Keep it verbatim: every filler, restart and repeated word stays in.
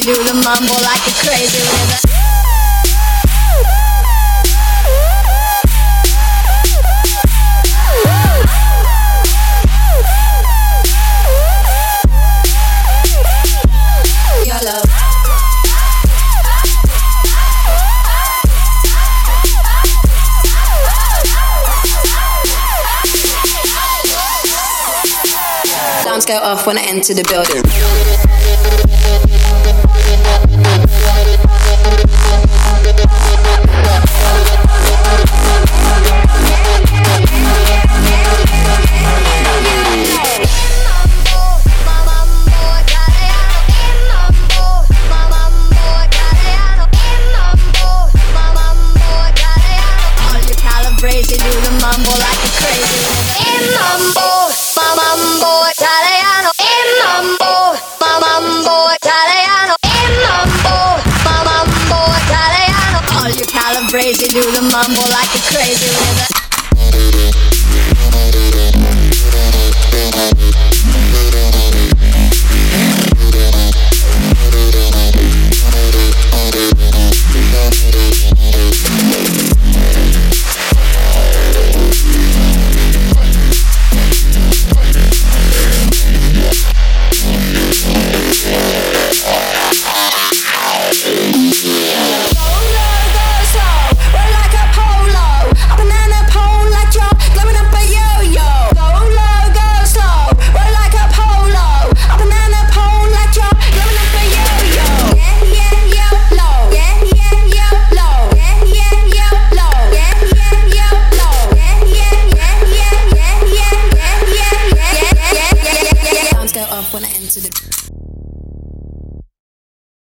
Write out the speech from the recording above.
do the mumble like a crazy rhythm. Alarms go off when I enter the building. Crazy, do the mumble like a crazy rhythm. In mambo, ma mambo italiano. In mambo, ma mambo italiano. In mambo, ma mambo italiano. All you calabrese do the mumble like a crazy rhythm. Go off when I enter the